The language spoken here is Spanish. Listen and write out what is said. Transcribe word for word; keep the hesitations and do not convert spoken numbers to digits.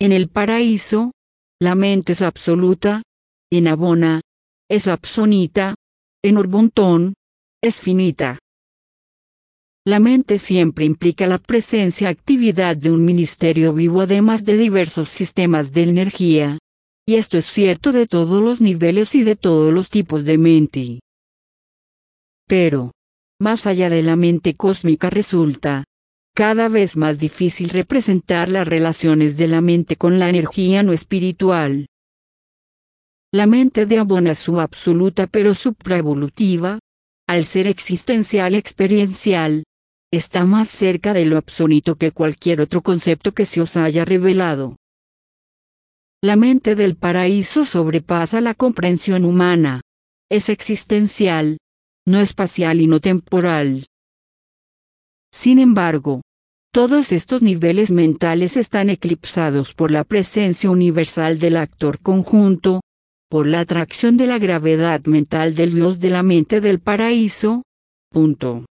En el paraíso, la mente es absoluta. En Abona, es absonita. En Orbontón, es finita. La mente siempre implica la presencia-actividad de un ministerio vivo además de diversos sistemas de energía. Y esto es cierto de todos los niveles y de todos los tipos de mente. Pero, más allá de la mente cósmica resulta cada vez más difícil representar las relaciones de la mente con la energía no espiritual. La mente de Abona es subabsoluta pero supraevolutiva. Al ser existencial experiencial, está más cerca de lo absoluto que cualquier otro concepto que se os haya revelado. La mente del paraíso sobrepasa la comprensión humana. Es existencial, no espacial y no temporal. Sin embargo, todos estos niveles mentales están eclipsados por la presencia universal del actor conjunto, por la atracción de la gravedad mental del Dios de la mente del paraíso. Punto.